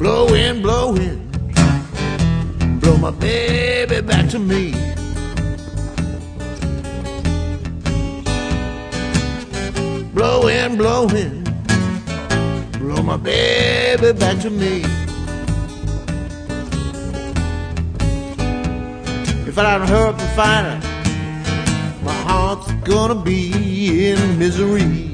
Blow wind, blow wind, blow my baby back to me. Blow wind, blow wind, blow my baby back to me. If I don't hurry up and find her, my heart's gonna be in misery.